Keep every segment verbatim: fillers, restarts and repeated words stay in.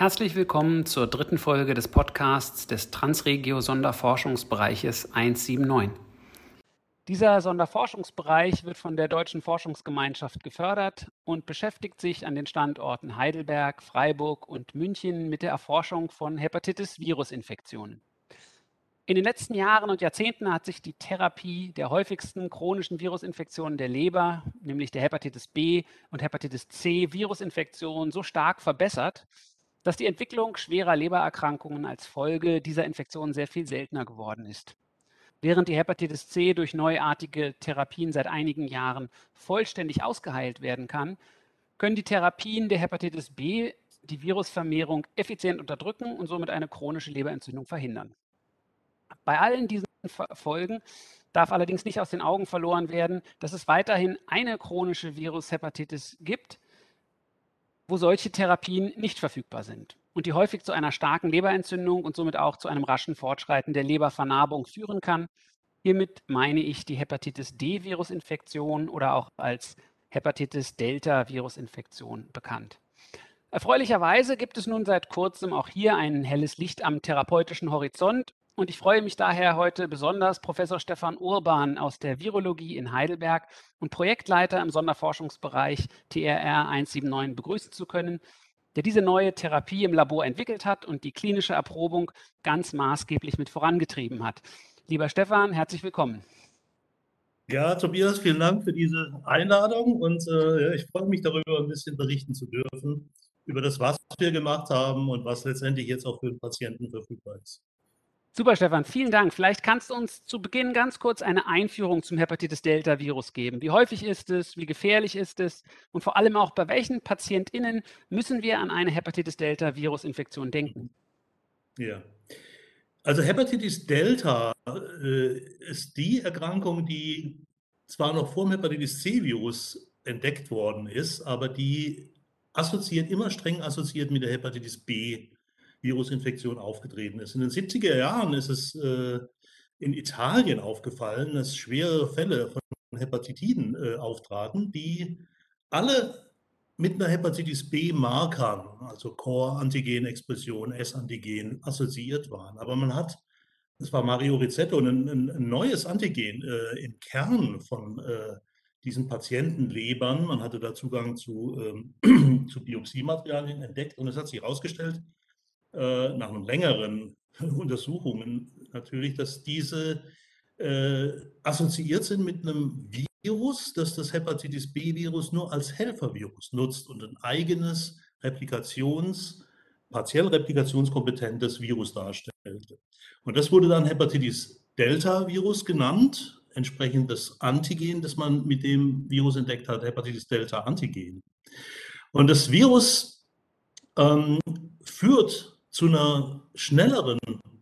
Herzlich willkommen zur dritten Folge des Podcasts des Transregio-Sonderforschungsbereiches eins sieben neun. Dieser Sonderforschungsbereich wird von der Deutschen Forschungsgemeinschaft gefördert und beschäftigt sich an den Standorten Heidelberg, Freiburg und München mit der Erforschung von Hepatitis-Virus-Infektionen. In den letzten Jahren und Jahrzehnten hat sich die Therapie der häufigsten chronischen Virusinfektionen der Leber, nämlich der Hepatitis B und Hepatitis C Virusinfektion, so stark verbessert, dass die Entwicklung schwerer Lebererkrankungen als Folge dieser Infektion sehr viel seltener geworden ist. Während die Hepatitis C durch neuartige Therapien seit einigen Jahren vollständig ausgeheilt werden kann, können die Therapien der Hepatitis B die Virusvermehrung effizient unterdrücken und somit eine chronische Leberentzündung verhindern. Bei allen diesen Folgen darf allerdings nicht aus den Augen verloren werden, dass es weiterhin eine chronische Virushepatitis gibt, wo solche Therapien nicht verfügbar sind und die häufig zu einer starken Leberentzündung und somit auch zu einem raschen Fortschreiten der Lebervernarbung führen kann. Hiermit meine ich die Hepatitis D-Virusinfektion oder auch als Hepatitis Delta-Virusinfektion bekannt. Erfreulicherweise gibt es nun seit kurzem auch hier ein helles Licht am therapeutischen Horizont und ich freue mich daher heute besonders, Professor Stefan Urban aus der Virologie in Heidelberg und Projektleiter im Sonderforschungsbereich T R R eins sieben neun begrüßen zu können, der diese neue Therapie im Labor entwickelt hat und die klinische Erprobung ganz maßgeblich mit vorangetrieben hat. Lieber Stefan, herzlich willkommen. Ja, Tobias, vielen Dank für diese Einladung und äh, ja, ich freue mich darüber, ein bisschen berichten zu dürfen über das, was wir gemacht haben und was letztendlich jetzt auch für den Patienten verfügbar ist. Super, Stefan, vielen Dank. Vielleicht kannst du uns zu Beginn ganz kurz eine Einführung zum Hepatitis-Delta-Virus geben. Wie häufig ist es? Wie gefährlich ist es? Und vor allem auch, bei welchen PatientInnen müssen wir an eine Hepatitis-Delta-Virus-Infektion denken? Ja, also Hepatitis Delta äh, ist die Erkrankung, die zwar noch vor dem Hepatitis C-Virus entdeckt worden ist, aber die assoziiert, immer streng assoziiert mit der Hepatitis B-Virusinfektion aufgetreten ist. In den siebziger Jahren ist es äh, in Italien aufgefallen, dass schwere Fälle von Hepatitiden äh, auftraten, die alle mit einer Hepatitis B-Markern, also Core-Antigen-Expression, S-Antigen, assoziiert waren. Aber man hat, das war Mario Rizzetto, ein, ein, ein neues Antigen äh, im Kern von äh, diesen Patientenlebern. Man hatte da Zugang zu, ähm, zu Biopsiematerialien entdeckt und es hat sich herausgestellt, äh, nach einem längeren Untersuchungen natürlich, dass diese äh, assoziiert sind mit einem Virus, das das Hepatitis B-Virus nur als Helfervirus nutzt und ein eigenes Replikations, partiell replikationskompetentes Virus darstellte. Und das wurde dann Hepatitis Delta-Virus genannt, entsprechend das Antigen, das man mit dem Virus entdeckt hat, Hepatitis Delta-Antigen. Und das Virus ähm, führt zu einer schnelleren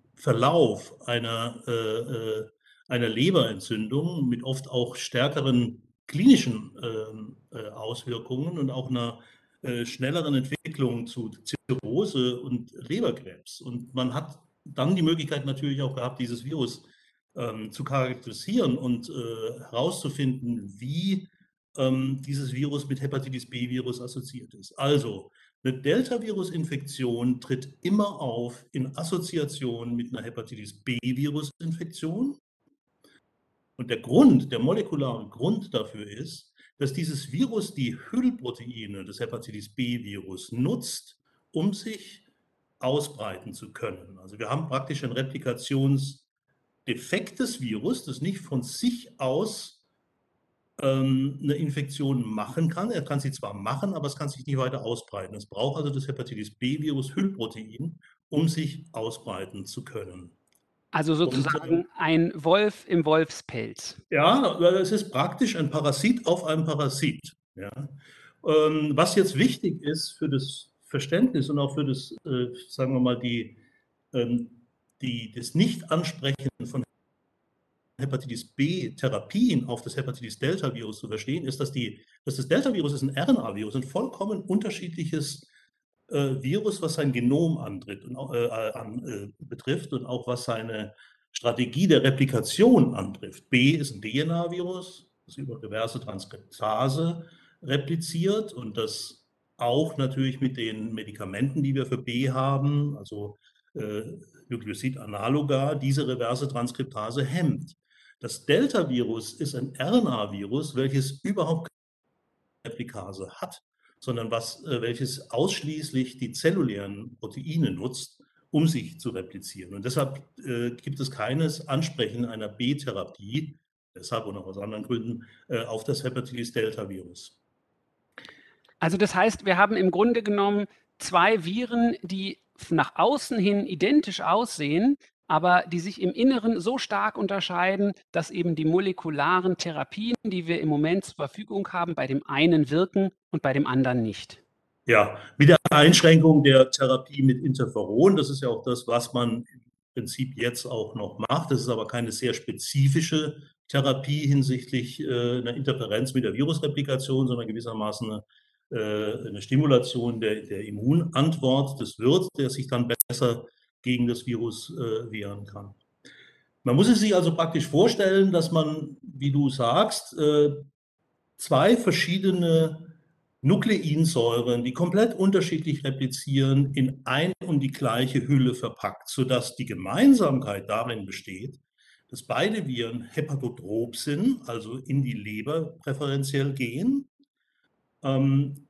Verlauf einer, äh, einer Leberentzündung mit oft auch stärkeren klinischen äh, Auswirkungen und auch einer äh, schnelleren Entwicklung zu Zirrhose und Leberkrebs. Und man hat dann die Möglichkeit natürlich auch gehabt, dieses Virus ähm, zu charakterisieren und äh, herauszufinden, wie ähm, dieses Virus mit Hepatitis B-Virus assoziiert ist. Also, eine Delta-Virus-Infektion tritt immer auf in Assoziation mit einer Hepatitis B-Virus-Infektion. Und der Grund, der molekulare Grund dafür ist, dass dieses Virus die Hüllproteine des Hepatitis B-Virus nutzt, um sich ausbreiten zu können. Also wir haben praktisch ein replikationsdefektes Virus, das nicht von sich aus eine Infektion machen kann. Er kann sie zwar machen, aber es kann sich nicht weiter ausbreiten. Es braucht also das Hepatitis B-Virus-Hüllprotein, um sich ausbreiten zu können. Also sozusagen und, äh, ein Wolf im Wolfspelz. Ja, es ist praktisch ein Parasit auf einem Parasit. Ja. Ähm, was jetzt wichtig ist für das Verständnis und auch für das, äh, sagen wir mal, die, ähm, die, das Nicht-Ansprechen von Hepatitis B-Therapien auf das Hepatitis Delta-Virus zu verstehen, ist, dass, die, dass das Delta-Virus ist ein R N A-Virus, ein vollkommen unterschiedliches äh, Virus, was sein Genom antritt und, äh, an, äh, betrifft und auch was seine Strategie der Replikation antrifft. B ist ein D N A-Virus, das über reverse Transkriptase repliziert und das auch natürlich mit den Medikamenten, die wir für B haben, also äh, Nukleosid-Analoga, diese reverse Transkriptase hemmt. Das Delta-Virus ist ein R N A-Virus, welches überhaupt keine Replikase hat, sondern was, äh, welches ausschließlich die zellulären Proteine nutzt, um sich zu replizieren. Und deshalb äh, gibt es keines Ansprechen einer B-Therapie, deshalb und auch aus anderen Gründen, äh, auf das Hepatitis-Delta-Virus. Also das heißt, wir haben im Grunde genommen zwei Viren, die nach außen hin identisch aussehen, aber die sich im Inneren so stark unterscheiden, dass eben die molekularen Therapien, die wir im Moment zur Verfügung haben, bei dem einen wirken und bei dem anderen nicht. Ja, mit der Einschränkung der Therapie mit Interferon, das ist ja auch das, was man im Prinzip jetzt auch noch macht. Das ist aber keine sehr spezifische Therapie hinsichtlich äh, einer Interferenz mit der Virusreplikation, sondern gewissermaßen eine, äh, eine Stimulation der, der Immunantwort des Wirts, der sich dann besser gegen das Virus äh, wehren kann. Man muss es sich also praktisch vorstellen, dass man, wie du sagst, äh, zwei verschiedene Nukleinsäuren, die komplett unterschiedlich replizieren, in ein und die gleiche Hülle verpackt, sodass die Gemeinsamkeit darin besteht, dass beide Viren hepatotrop sind, also in die Leber präferenziell gehen, ähm,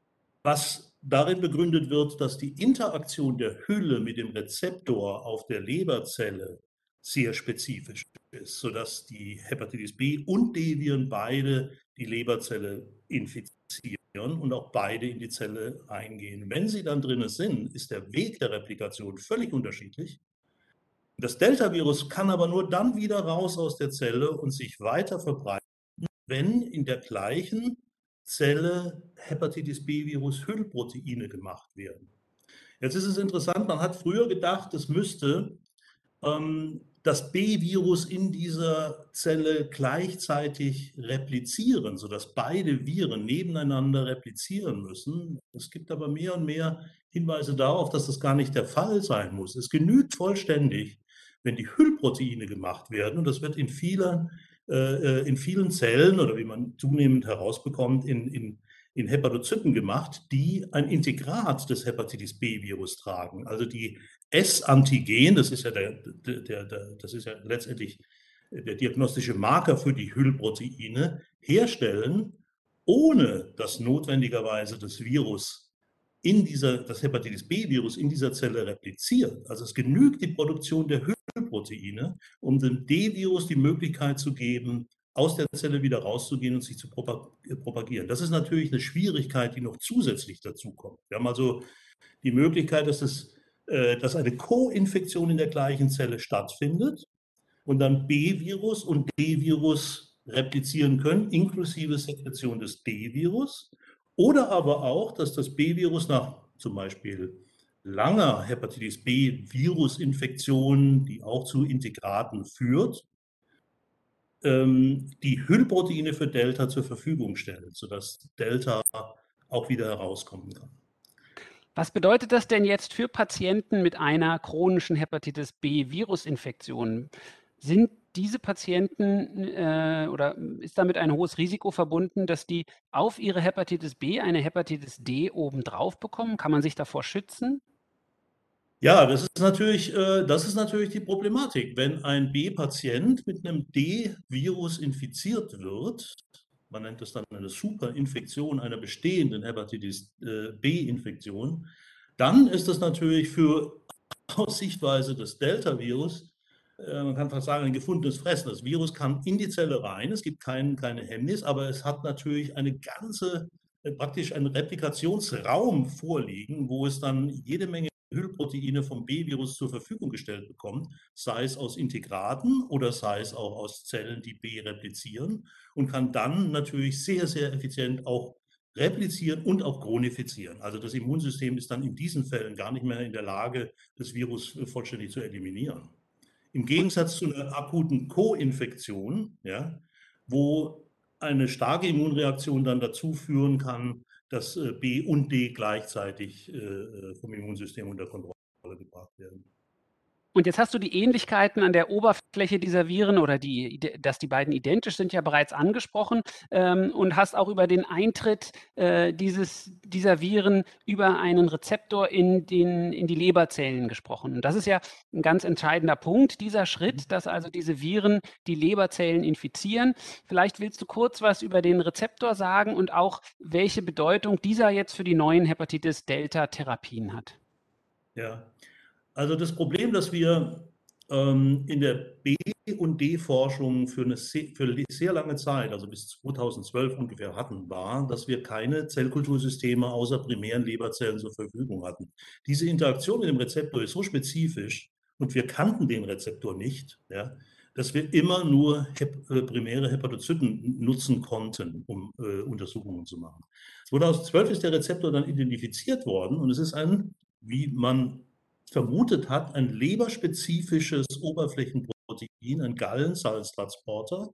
was darin begründet wird, dass die Interaktion der Hülle mit dem Rezeptor auf der Leberzelle sehr spezifisch ist, sodass die Hepatitis B und D-Viren beide die Leberzelle infizieren und auch beide in die Zelle eingehen. Wenn sie dann drinnen sind, ist der Weg der Replikation völlig unterschiedlich. Das Delta-Virus kann aber nur dann wieder raus aus der Zelle und sich weiter verbreiten, wenn in der gleichen Zelle Hepatitis B-Virus-Hüllproteine gemacht werden. Jetzt ist es interessant, man hat früher gedacht, es müsste ähm, das B-Virus in dieser Zelle gleichzeitig replizieren, sodass beide Viren nebeneinander replizieren müssen. Es gibt aber mehr und mehr Hinweise darauf, dass das gar nicht der Fall sein muss. Es genügt vollständig, wenn die Hüllproteine gemacht werden, und das wird in vielen, äh, in vielen Zellen oder wie man zunehmend herausbekommt, in, in, in Hepatozyten gemacht, die ein Integrat des Hepatitis B-Virus tragen. Also die S-Antigen, das ist ja der, der, der, das ist ja letztendlich der diagnostische Marker für die Hüllproteine, herstellen, ohne dass notwendigerweise das Virus in dieser, das Hepatitis B-Virus in dieser Zelle repliziert. Also es genügt die Produktion der Hüllproteine, um dem D-Virus die Möglichkeit zu geben, aus der Zelle wieder rauszugehen und sich zu propagieren. Das ist natürlich eine Schwierigkeit, die noch zusätzlich dazu kommt. Wir haben also die Möglichkeit, dass, es, äh, dass eine Co-Infektion in der gleichen Zelle stattfindet und dann B-Virus und D-Virus replizieren können, inklusive Sekretion des D-Virus. Oder aber auch, dass das B-Virus nach zum Beispiel langer Hepatitis B-Virusinfektion, die auch zu Integraten führt, ähm, die Hüllproteine für Delta zur Verfügung stellt, sodass Delta auch wieder herauskommen kann. Was bedeutet das denn jetzt für Patienten mit einer chronischen Hepatitis B-Virusinfektion? Sind diese Patienten äh, oder ist damit ein hohes Risiko verbunden, dass die auf ihre Hepatitis B eine Hepatitis D obendrauf bekommen? Kann man sich davor schützen? Ja, das ist natürlich, äh, das ist natürlich die Problematik. Wenn ein B-Patient mit einem D-Virus infiziert wird, man nennt das dann eine Superinfektion einer bestehenden Hepatitis äh, B-Infektion, dann ist das natürlich für aus Sichtweise des Delta-Virus, äh, man kann fast sagen, ein gefundenes Fressen. Das Virus kann in die Zelle rein, es gibt kein, keine Hemmnis, aber es hat natürlich eine ganze, äh, praktisch einen Replikationsraum vorliegen, wo es dann jede Menge Hüllproteine vom B-Virus zur Verfügung gestellt bekommt, sei es aus Integraten oder sei es auch aus Zellen, die B replizieren, und kann dann natürlich sehr, sehr effizient auch replizieren und auch chronifizieren. Also das Immunsystem ist dann in diesen Fällen gar nicht mehr in der Lage, das Virus vollständig zu eliminieren. Im Gegensatz zu einer akuten Co-Infektion, ja, wo eine starke Immunreaktion dann dazu führen kann, dass B und D gleichzeitig vom Immunsystem unter Kontrolle gebracht werden. Und jetzt hast du die Ähnlichkeiten an der Oberfläche dieser Viren oder die, dass die beiden identisch sind, ja bereits angesprochen, ähm, und hast auch über den Eintritt äh, dieses, dieser Viren über einen Rezeptor in, den, in die Leberzellen gesprochen. Und das ist ja ein ganz entscheidender Punkt, dieser Schritt, dass also diese Viren die Leberzellen infizieren. Vielleicht willst du kurz was über den Rezeptor sagen und auch, welche Bedeutung dieser jetzt für die neuen Hepatitis-Delta-Therapien hat. Ja, also das Problem, das wir ähm, in der B- und D-Forschung für eine sehr, für sehr lange Zeit, also bis zweitausendzwölf ungefähr hatten, war, dass wir keine Zellkultursysteme außer primären Leberzellen zur Verfügung hatten. Diese Interaktion mit dem Rezeptor ist so spezifisch und wir kannten den Rezeptor nicht, ja, dass wir immer nur hep äh, primäre Hepatozyten nutzen konnten, um äh, Untersuchungen zu machen. zweitausendzwölf ist der Rezeptor dann identifiziert worden und es ist ein, wie man vermutet hat, ein leberspezifisches Oberflächenprotein, ein Gallensalztransporter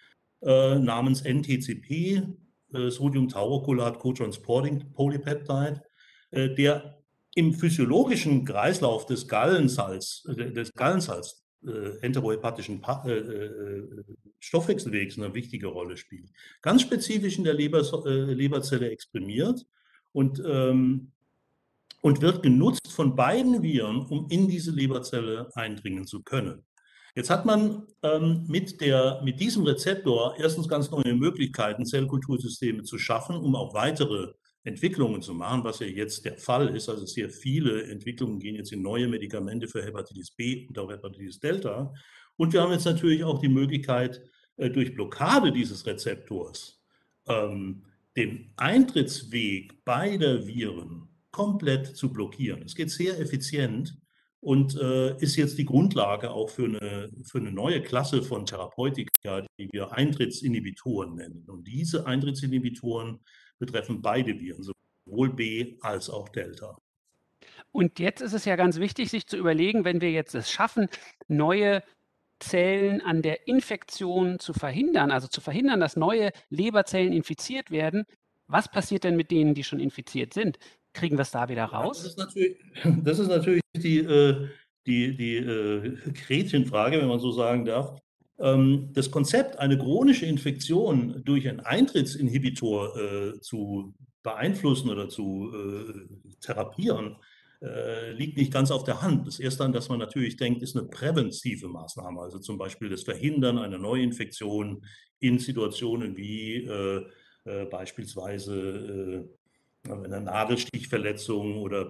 äh, namens N T C P, äh, Sodium-Tauokulat Co-Transporting Polypeptide, äh, der im physiologischen Kreislauf des Gallensalz, äh, des Gallensalz äh, enterohepatischen pa äh, äh, Stoffwechselwegs eine wichtige Rolle spielt. Ganz spezifisch in der Leber, äh, Leberzelle exprimiert und ähm, und wird genutzt von beiden Viren, um in diese Leberzelle eindringen zu können. Jetzt hat man ähm, mit, der, mit diesem Rezeptor erstens ganz neue Möglichkeiten, Zellkultursysteme zu schaffen, um auch weitere Entwicklungen zu machen, was ja jetzt der Fall ist. Also sehr viele Entwicklungen gehen jetzt in neue Medikamente für Hepatitis B und auch Hepatitis Delta. Und wir haben jetzt natürlich auch die Möglichkeit, äh, durch Blockade dieses Rezeptors ähm, den Eintrittsweg beider Viren komplett zu blockieren. Es geht sehr effizient und äh, ist jetzt die Grundlage auch für eine, für eine neue Klasse von Therapeutika, die wir Eintrittsinhibitoren nennen. Und diese Eintrittsinhibitoren betreffen beide Viren, sowohl B als auch Delta. Und jetzt ist es ja ganz wichtig, sich zu überlegen, wenn wir jetzt es schaffen, neue Zellen an der Infektion zu verhindern, also zu verhindern, dass neue Leberzellen infiziert werden, was passiert denn mit denen, die schon infiziert sind? Kriegen wir es da wieder Ja, das raus? ist natürlich, das ist natürlich die, äh, die, die äh, Gretchenfrage, wenn man so sagen darf. Ähm, das Konzept, eine chronische Infektion durch einen Eintrittsinhibitor äh, zu beeinflussen oder zu äh, therapieren, äh, liegt nicht ganz auf der Hand. Das Erste, an das man natürlich denkt, ist eine präventive Maßnahme, also zum Beispiel das Verhindern einer Neuinfektion in Situationen wie äh, äh, beispielsweise äh, eine Nadelstichverletzung oder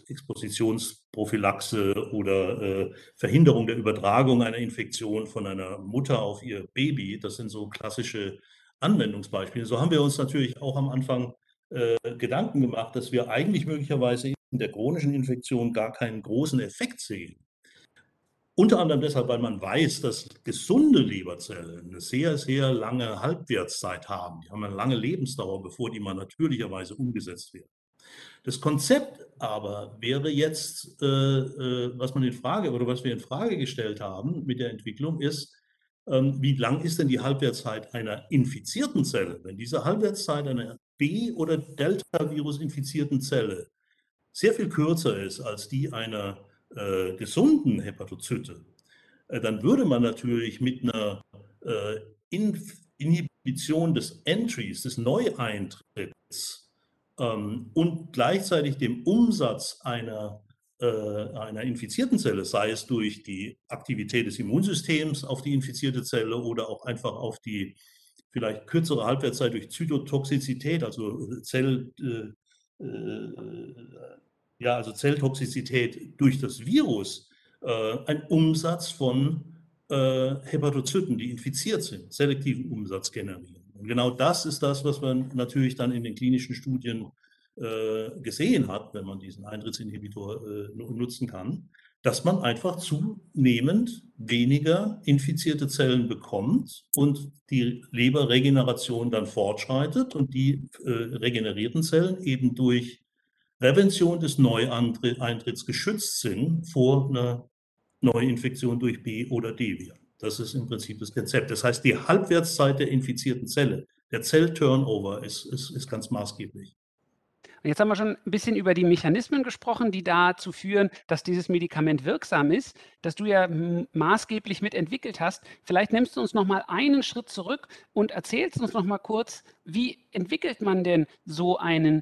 Postexpositionsprophylaxe oder äh, Verhinderung der Übertragung einer Infektion von einer Mutter auf ihr Baby. Das sind so klassische Anwendungsbeispiele. So haben wir uns natürlich auch am Anfang äh, Gedanken gemacht, dass wir eigentlich möglicherweise in der chronischen Infektion gar keinen großen Effekt sehen. Unter anderem deshalb, weil man weiß, dass gesunde Leberzellen eine sehr, sehr lange Halbwertszeit haben. Die haben eine lange Lebensdauer, bevor die mal natürlicherweise umgesetzt werden. Das Konzept aber wäre jetzt, äh, äh, was man in Frage oder was wir in Frage gestellt haben mit der Entwicklung, ist, ähm, wie lang ist denn die Halbwertszeit einer infizierten Zelle? Wenn diese Halbwertszeit einer B- oder Delta-Virus-infizierten Zelle sehr viel kürzer ist als die einer äh, gesunden Hepatozyte, äh, dann würde man natürlich mit einer äh, Inhibition des Entries, des Neueintritts ähm, und gleichzeitig dem Umsatz einer, äh, einer infizierten Zelle, sei es durch die Aktivität des Immunsystems auf die infizierte Zelle oder auch einfach auf die vielleicht kürzere Halbwertszeit durch Zytotoxizität, also Zell, äh, äh, ja, also Zelltoxizität durch das Virus, äh, ein Umsatz von äh, Hepatozyten, die infiziert sind, selektiven Umsatz generieren. Und genau das ist das, was man natürlich dann in den klinischen Studien äh, gesehen hat, wenn man diesen Eintrittsinhibitor äh, nutzen kann, dass man einfach zunehmend weniger infizierte Zellen bekommt und die Leberregeneration dann fortschreitet und die äh, regenerierten Zellen eben durch Prävention des Neueintritts geschützt sind vor einer Neuinfektion durch B- oder D-Viren. Das ist im Prinzip das Konzept. Das heißt, die Halbwertszeit der infizierten Zelle, der Zellturnover ist, ist, ist ganz maßgeblich. Jetzt haben wir schon ein bisschen über die Mechanismen gesprochen, die dazu führen, dass dieses Medikament wirksam ist, das du ja m maßgeblich mitentwickelt hast. Vielleicht nimmst du uns noch mal einen Schritt zurück und erzählst uns noch mal kurz, wie entwickelt man denn so einen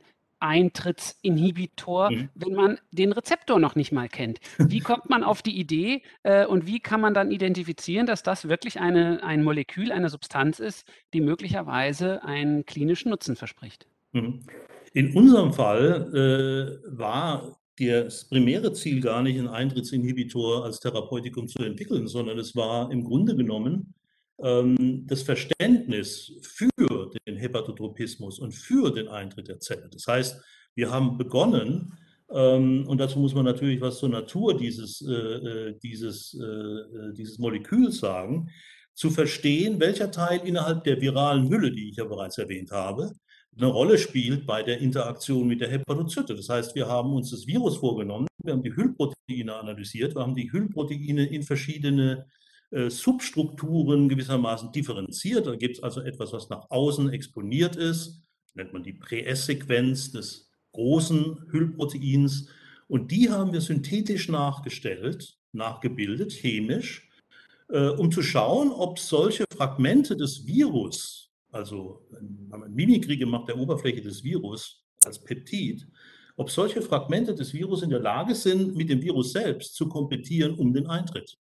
Eintrittsinhibitor, Mhm. wenn man den Rezeptor noch nicht mal kennt? Wie kommt man auf die Idee, äh, und wie kann man dann identifizieren, dass das wirklich eine ein Molekül, eine Substanz ist, die möglicherweise einen klinischen Nutzen verspricht? Mhm. In unserem Fall, äh, war das primäre Ziel gar nicht, 'n Eintrittsinhibitor als Therapeutikum zu entwickeln, sondern es war im Grunde genommen, ähm, das Verständnis für den Hepatotropismus und für den Eintritt der Zelle. Das heißt, wir haben begonnen, ähm, und dazu muss man natürlich was zur Natur dieses, äh, äh, dieses, äh, äh, dieses Moleküls sagen, zu verstehen, welcher Teil innerhalb der viralen Hülle, die ich ja bereits erwähnt habe, 'ne Rolle spielt bei der Interaktion mit der Hepatozyte. Das heißt, wir haben uns das Virus vorgenommen, wir haben die Hüllproteine analysiert, wir haben die Hüllproteine in verschiedene, äh, Substrukturen gewissermaßen differenziert. Da gibt's also etwas, was nach außen exponiert ist, nennt man die Pre-S-Sequenz des großen Hüllproteins. Und die haben wir synthetisch nachgestellt, nachgebildet, chemisch, äh, um zu schauen, ob solche Fragmente des Virus, also wir haben eine Mimikrie gemacht der Oberfläche des Virus als Peptid, ob solche Fragmente des Virus in der Lage sind, mit dem Virus selbst zu kompetieren um den Eintritt.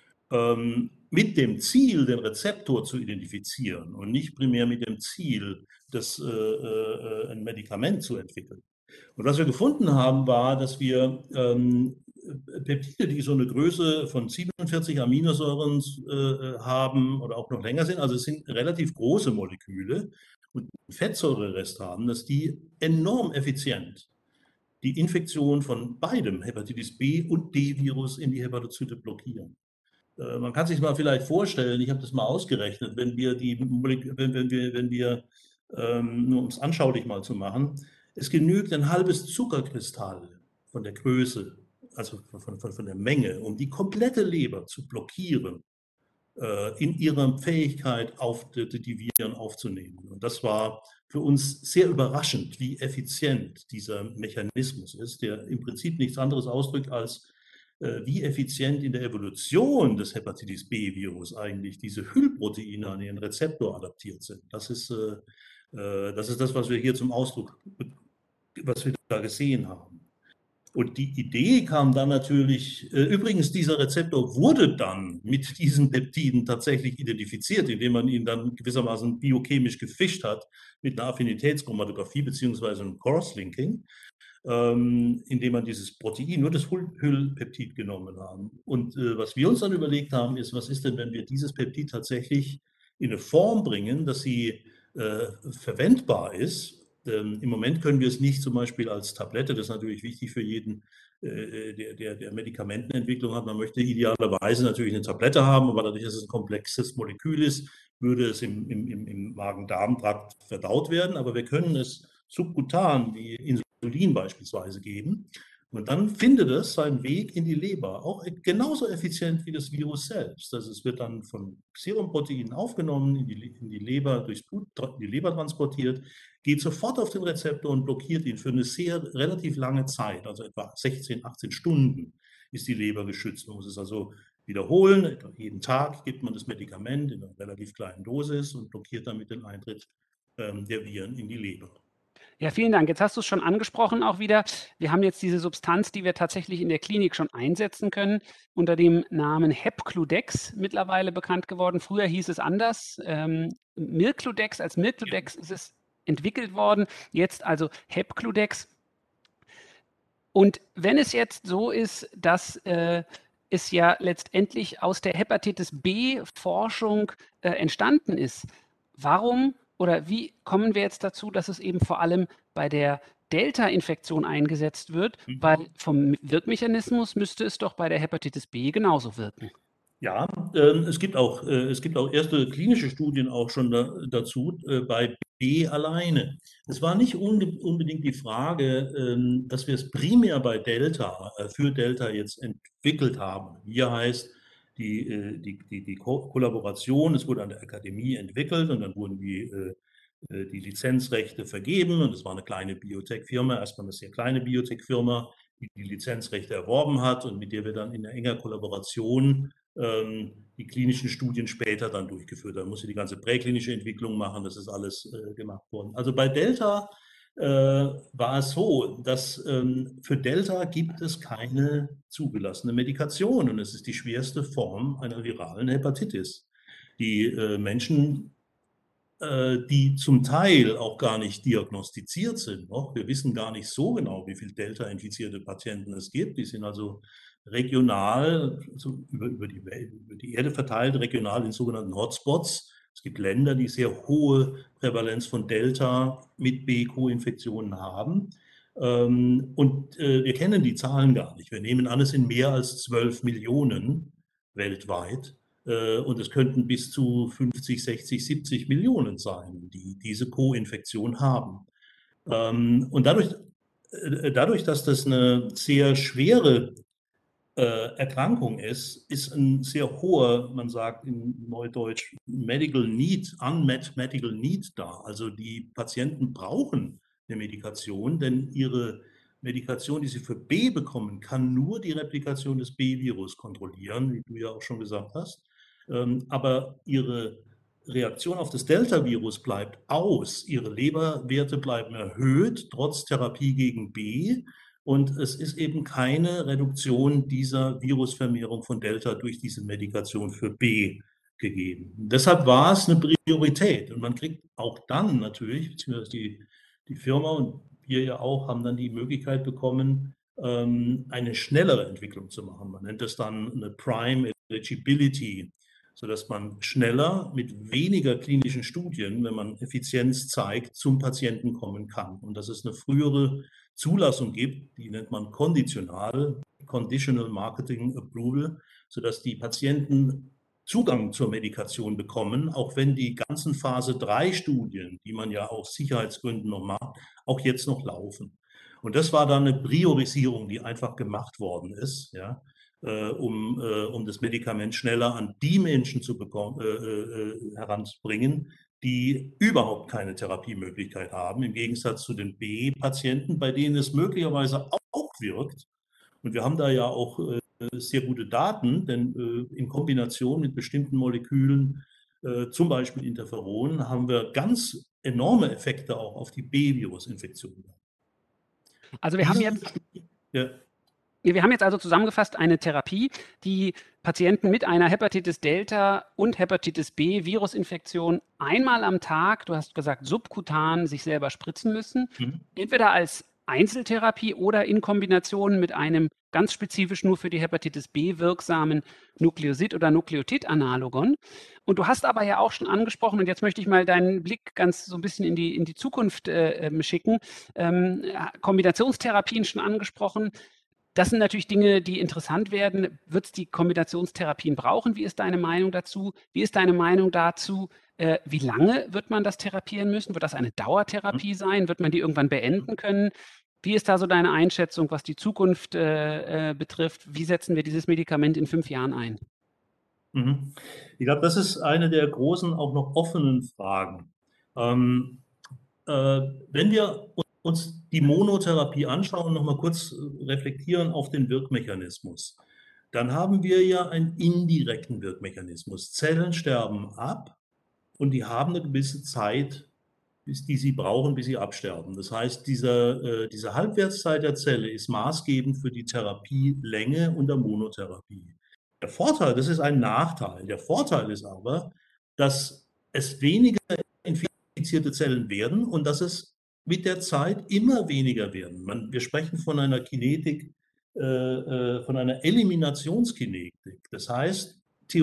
Ähm, mit dem Ziel, den Rezeptor zu identifizieren und nicht primär mit dem Ziel, das, äh, äh, ein Medikament zu entwickeln. Und was wir gefunden haben, war, dass wir ähm, Peptide, die so eine Größe von siebenundvierzig Aminosäuren äh, haben oder auch noch länger sind, also es sind relativ große Moleküle und einen Fettsäurerest haben, dass die enorm effizient die Infektion von beidem, Hepatitis B und D-Virus, in die Hepatozyte blockieren. Äh, man kann sich mal vielleicht vorstellen, ich habe das mal ausgerechnet, wenn wir die Molek wenn wenn wir wenn wir, ähm, nur um es anschaulich mal zu machen, es genügt ein halbes Zuckerkristall von der Größe, also von von von der Menge, um die komplette Leber zu blockieren, äh, in ihrer Fähigkeit, auf die die Viren aufzunehmen. Und das war für uns sehr überraschend, wie effizient dieser Mechanismus ist, der im Prinzip nichts anderes ausdrückt als, äh, wie effizient in der Evolution des Hepatitis B-Virus eigentlich diese Hüllproteine an ihren Rezeptor adaptiert sind. Das ist, äh, äh, das ist das, was wir hier zum Ausdruck was wir da gesehen haben. Und die Idee kam dann natürlich, äh, übrigens, dieser Rezeptor wurde dann mit diesen Peptiden tatsächlich identifiziert, indem man ihn dann gewissermaßen biochemisch gefischt hat mit einer Affinitätschromatographie beziehungsweise einem Crosslinking, ähm, indem man dieses Protein, nur das Hull Hüllpeptid genommen haben. Und äh, was wir uns dann überlegt haben, ist, was ist denn, wenn wir dieses Peptid tatsächlich in eine Form bringen, dass sie äh, verwendbar ist. Ähm, Im Moment können wir es nicht zum Beispiel als Tablette, das ist natürlich wichtig für jeden, äh, der, der, der Medikamentenentwicklung hat. Man möchte idealerweise natürlich eine Tablette haben, aber dadurch, dass es ein komplexes Molekül ist, würde es im, im, im, im Magen-Darm-Trakt verdaut werden. Aber wir können es subkutan wie Insulin beispielsweise geben. Und dann findet es seinen Weg in die Leber, auch genauso effizient wie das Virus selbst. Also es wird dann von Serumproteinen aufgenommen, in die, in die Leber, durchs Blut, in die Leber transportiert, geht sofort auf den Rezeptor und blockiert ihn für eine sehr relativ lange Zeit, also etwa sechzehn, achtzehn Stunden ist die Leber geschützt. Man muss es also wiederholen, jeden Tag gibt man das Medikament in einer relativ kleinen Dosis und blockiert damit den Eintritt ähm, der Viren in die Leber. Ja, vielen Dank. Jetzt hast du es schon angesprochen auch wieder. Wir haben jetzt diese Substanz, die wir tatsächlich in der Klinik schon einsetzen können, unter dem Namen Hepcludex mittlerweile bekannt geworden. Früher hieß es anders. Ähm, Milcludex, als Milcludex ist es entwickelt worden. Jetzt also Hepcludex. Und wenn es jetzt so ist, dass äh, es ja letztendlich aus der Hepatitis B-Forschung äh, entstanden ist, warum oder wie kommen wir jetzt dazu, dass es eben vor allem bei der Delta-Infektion eingesetzt wird? Weil Mhm. vom Wirkmechanismus müsste es doch bei der Hepatitis B genauso wirken. Ja, ähm, es gibt auch, äh, es gibt auch erste klinische Studien auch schon da, dazu, äh, bei B alleine. Es war nicht unge unbedingt die Frage, ähm, dass wir es primär bei Delta, äh, für Delta jetzt entwickelt haben. Hier heißt die, äh, die, die, die Ko Kollaboration, es wurde an der Akademie entwickelt und dann wurden die, äh, äh, die Lizenzrechte vergeben. Und es war eine kleine Biotech-Firma, erstmal eine sehr kleine Biotech-Firma, die die Lizenzrechte erworben hat und mit der wir dann in enger Kollaboration ähm, die klinischen Studien später dann durchgeführt haben. Da musste die ganze präklinische Entwicklung machen, das ist alles äh, gemacht worden. Also bei Delta äh, war es so, dass ähm, für Delta gibt es keine zugelassene Medikation und es ist die schwerste Form einer viralen Hepatitis. Die äh, Menschen, äh, die zum Teil auch gar nicht diagnostiziert sind, noch. Wir wissen gar nicht so genau, wie viele Delta-infizierte Patienten es gibt. Die sind also regional, also über, über, die Welt, über die Erde verteilt, regional in sogenannten Hotspots. Es gibt Länder, die sehr hohe Prävalenz von Delta mit B-Co-Infektionen haben. Ähm, und äh, wir kennen die Zahlen gar nicht. Wir nehmen an, es sind mehr als zwölf Millionen weltweit. Äh, und es könnten bis zu fünfzig, sechzig, siebzig Millionen sein, die diese Co-Infektion haben. Ähm, und dadurch, äh, dadurch, dass das eine sehr schwere äh, Erkrankung ist, ist ein sehr hoher, man sagt in Neudeutsch, Medical Need, Unmet Medical Need da. Also die Patienten brauchen eine Medikation, denn ihre Medikation, die sie für B bekommen, kann nur die Replikation des B-Virus kontrollieren, wie du ja auch schon gesagt hast. Ähm, aber ihre Reaktion auf das Delta-Virus bleibt aus. Ihre Leberwerte bleiben erhöht, trotz Therapie gegen B. Und es ist eben keine Reduktion dieser Virusvermehrung von Delta durch diese Medikation für B gegeben. Deshalb war es eine Priorität. Und man kriegt auch dann natürlich, beziehungsweise die, die Firma und wir ja auch, haben dann die Möglichkeit bekommen, eine schnellere Entwicklung zu machen. Man nennt das dann eine Prime Eligibility, sodass man schneller mit weniger klinischen Studien, wenn man Effizienz zeigt, zum Patienten kommen kann. Und dass es eine frühere Zulassung gibt, die nennt man konditional, Conditional Marketing Approval, sodass die Patienten Zugang zur Medikation bekommen, auch wenn die ganzen Phase drei Studien, die man ja aus Sicherheitsgründen noch macht, auch jetzt noch laufen. Und das war dann eine Priorisierung, die einfach gemacht worden ist, ja, äh, um, äh, um das Medikament schneller an die Menschen zu bekommen, äh, äh, heranzubringen, die überhaupt keine Therapiemöglichkeit haben, im Gegensatz zu den B-Patienten, bei denen es möglicherweise auch wirkt. Und wir haben da ja auch äh, sehr gute Daten, denn äh, in Kombination mit bestimmten Molekülen, äh, zum Beispiel Interferon, haben wir ganz enorme Effekte auch auf die B-Virus-Infektionen. Also wir haben jetzt, ja. wir haben jetzt also zusammengefasst eine Therapie, die Patienten mit einer Hepatitis Delta und Hepatitis B Virusinfektion einmal am Tag, du hast gesagt subkutan, sich selber spritzen müssen, mhm. entweder als Einzeltherapie oder in Kombination mit einem ganz spezifisch nur für die Hepatitis B wirksamen Nukleosid- oder Nukleotid-Analogon. Und du hast aber ja auch schon angesprochen, und jetzt möchte ich mal deinen Blick ganz so ein bisschen in die, in die Zukunft äh, schicken, ähm, Kombinationstherapien schon angesprochen. Das sind natürlich Dinge, die interessant werden. Wird es die Kombinationstherapien brauchen? Wie ist deine Meinung dazu? Wie ist deine Meinung dazu? Äh, wie lange wird man das therapieren müssen? Wird das eine Dauertherapie sein? Wird man die irgendwann beenden können? Wie ist da so deine Einschätzung, was die Zukunft äh, äh, betrifft? Wie setzen wir dieses Medikament in fünf Jahren ein? Mhm. Ich glaube, das ist eine der großen, auch noch offenen Fragen. Ähm, äh, wenn wir uns die Monotherapie anschauen, noch mal kurz reflektieren auf den Wirkmechanismus, dann haben wir ja einen indirekten Wirkmechanismus. Zellen sterben ab und die haben eine gewisse Zeit, bis die sie brauchen, bis sie absterben. Das heißt, dieser, äh, diese Halbwertszeit der Zelle ist maßgebend für die Therapielänge und der Monotherapie. Der Vorteil, das ist ein Nachteil. Der Vorteil ist aber, dass es weniger infizierte Zellen werden und dass es mit der Zeit immer weniger werden. Man, wir sprechen von einer Kinetik, äh, äh, von einer Eliminationskinetik. Das heißt,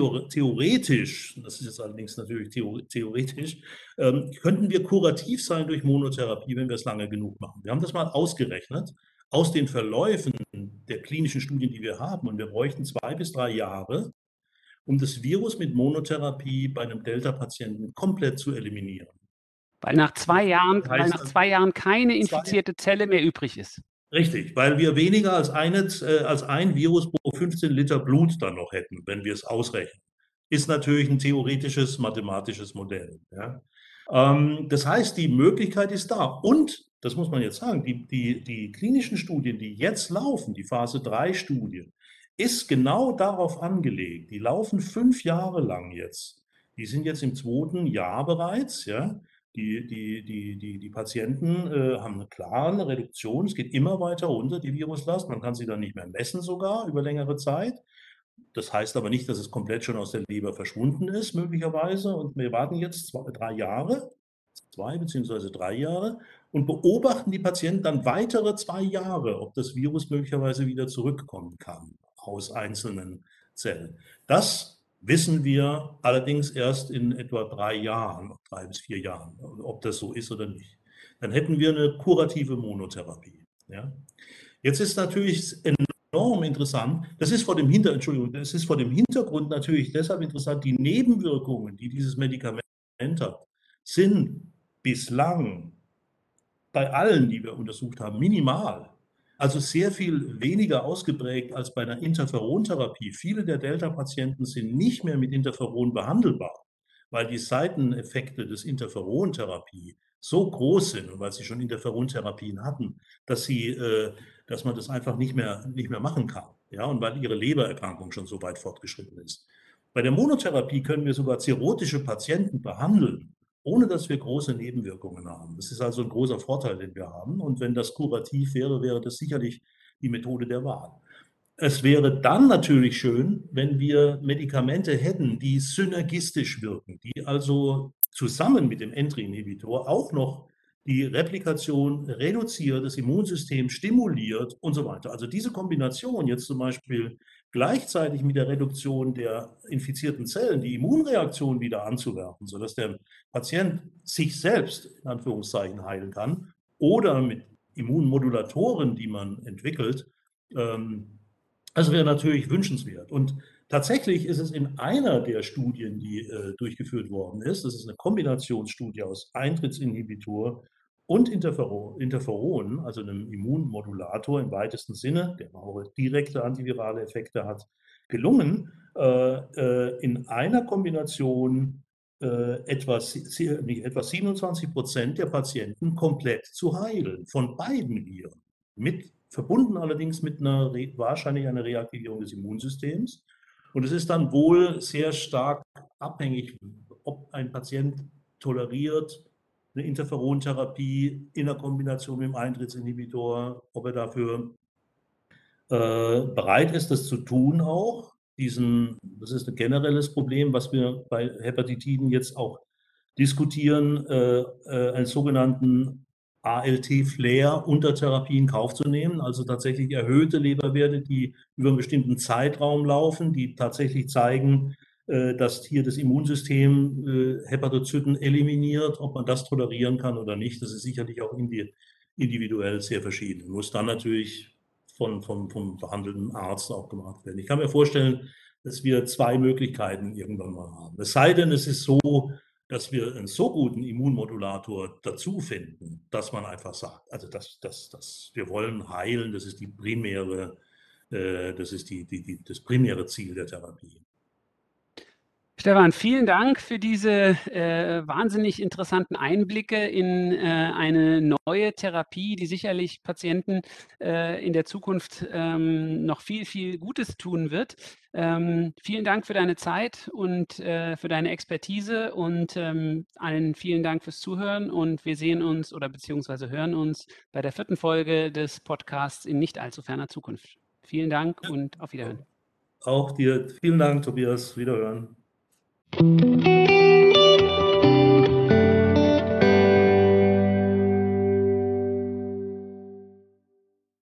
theoretisch, das ist jetzt allerdings natürlich theoretisch, ähm, könnten wir kurativ sein durch Monotherapie, wenn wir es lange genug machen. Wir haben das mal ausgerechnet aus den Verläufen der klinischen Studien, die wir haben, und wir bräuchten zwei bis drei Jahre, um das Virus mit Monotherapie bei einem Delta-Patienten komplett zu eliminieren. Weil nach zwei Jahren, das heißt, weil nach zwei Jahren keine infizierte Zelle mehr übrig ist. Richtig, weil wir weniger als, eine, äh, als ein Virus pro fünfzehn Liter Blut dann noch hätten, wenn wir es ausrechnen. Ist natürlich ein theoretisches, mathematisches Modell. Ja. Ähm, das heißt, die Möglichkeit ist da. Und, das muss man jetzt sagen, die, die, die klinischen Studien, die jetzt laufen, die Phase drei Studie, ist genau darauf angelegt. Die laufen fünf Jahre lang jetzt. Die sind jetzt im zweiten Jahr bereits. Ja. Die, die, die, die, die Patienten äh, haben eine klare Reduktion. Es geht immer weiter runter, die Viruslast. Man kann sie dann nicht mehr messen sogar über längere Zeit. Das heißt aber nicht, dass es komplett schon aus der Leber verschwunden ist, möglicherweise. Und wir warten jetzt zwei, drei Jahre, zwei beziehungsweise drei Jahre und beobachten die Patienten dann weitere zwei Jahre, ob das Virus möglicherweise wieder zurückkommen kann aus einzelnen Zellen. Das wissen wir allerdings erst in etwa drei Jahren, drei bis vier Jahren, ob das so ist oder nicht. Dann hätten wir eine kurative Monotherapie. Ja? Jetzt ist natürlich enorm interessant, das ist vor dem Hinter, Entschuldigung, das ist vor dem Hintergrund natürlich deshalb interessant, die Nebenwirkungen, die dieses Medikament hat, sind bislang bei allen, die wir untersucht haben, minimal. Also sehr viel weniger ausgeprägt als bei einer Interferontherapie. Viele der Delta-Patienten sind nicht mehr mit Interferon behandelbar, weil die Seiteneffekte des Interferontherapie so groß sind und weil sie schon Interferontherapien hatten, dass, sie, äh, dass man das einfach nicht mehr, nicht mehr machen kann. Ja? Und weil ihre Lebererkrankung schon so weit fortgeschritten ist. Bei der Monotherapie können wir sogar zirrhotische Patienten behandeln, ohne dass wir große Nebenwirkungen haben. Das ist also ein großer Vorteil, den wir haben. Und wenn das kurativ wäre, wäre das sicherlich die Methode der Wahl. Es wäre dann natürlich schön, wenn wir Medikamente hätten, die synergistisch wirken, die also zusammen mit dem Entry-Inhibitor auch noch die Replikation reduziert, das Immunsystem stimuliert und so weiter. Also diese Kombination jetzt zum Beispiel gleichzeitig mit der Reduktion der infizierten Zellen die Immunreaktion wieder anzuwerfen, sodass der Patient sich selbst in Anführungszeichen heilen kann oder mit Immunmodulatoren, die man entwickelt, ähm, das wäre natürlich wünschenswert. Und tatsächlich ist es in einer der Studien, die äh, durchgeführt worden ist, das ist eine Kombinationsstudie aus Eintrittsinhibitor und Interferon, Interferon, also einem Immunmodulator im weitesten Sinne, der auch direkte antivirale Effekte hat, gelungen, äh, äh, in einer Kombination äh, etwa, nicht, etwa siebenundzwanzig Prozent der Patienten komplett zu heilen, von beiden Viren. Mit, verbunden allerdings mit einer, wahrscheinlich einer Reaktivierung des Immunsystems. Und es ist dann wohl sehr stark abhängig, ob ein Patient toleriert eine Interferontherapie in der Kombination mit dem Eintrittsinhibitor, ob er dafür äh, bereit ist, das zu tun auch. Diesen, das ist ein generelles Problem, was wir bei Hepatitiden jetzt auch diskutieren, äh, äh, einen sogenannten A L T-Flair unter Therapie in Kauf zu nehmen, also tatsächlich erhöhte Leberwerte, die über einen bestimmten Zeitraum laufen, die tatsächlich zeigen, äh, dass hier das Immunsystem äh, Hepatozyten eliminiert. Ob man das tolerieren kann oder nicht, das ist sicherlich auch individuell sehr verschieden. Muss dann natürlich von, von, vom behandelnden Arzt auch gemacht werden. Ich kann mir vorstellen, dass wir zwei Möglichkeiten irgendwann mal haben. Es sei denn, es ist so, dass wir einen so guten Immunmodulator dazu finden, dass man einfach sagt, also dass, dass, dass wir wollen heilen, das ist die primäre, äh, das ist die, die, die, das primäre Ziel der Therapie. Stefan, vielen Dank für diese äh, wahnsinnig interessanten Einblicke in äh, eine neue Therapie, die sicherlich Patienten äh, in der Zukunft ähm, noch viel, viel Gutes tun wird. Ähm, vielen Dank für deine Zeit und äh, für deine Expertise und ähm, allen vielen Dank fürs Zuhören und wir sehen uns oder beziehungsweise hören uns bei der vierten Folge des Podcasts in nicht allzu ferner Zukunft. Vielen Dank und auf Wiederhören. Auch dir vielen Dank, Tobias. Wiederhören.